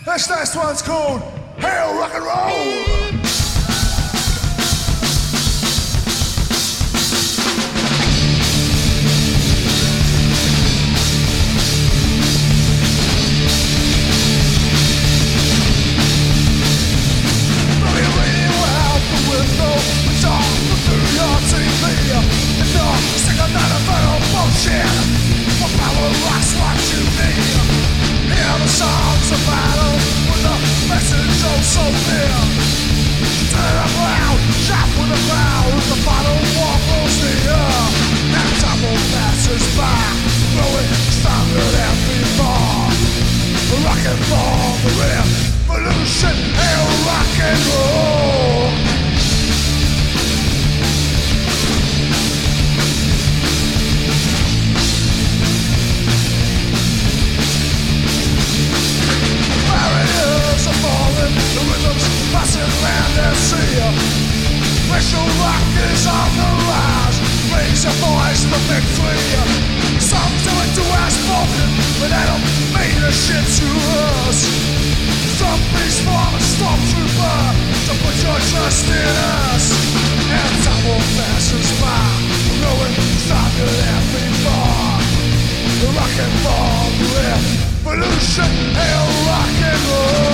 This next one's called Hail Rock and Roll. Songs of battle with the message oh so clear. Turn up loud, shout with the crowd as the final war fills the air. Now trouble passes by, growing stronger than before. Rockin' for the revolution, hail rock and roll. The rhythms passing land and sea. Racial rock is on the rise. Raise your voice for victory. Some do it to us spoken, but that don't mean a shit to us. Some beast form a stormtrooper to put your trust in us. And time will pass us by, growing stronger than before. Rockin' for the revolution, hail rock and roll.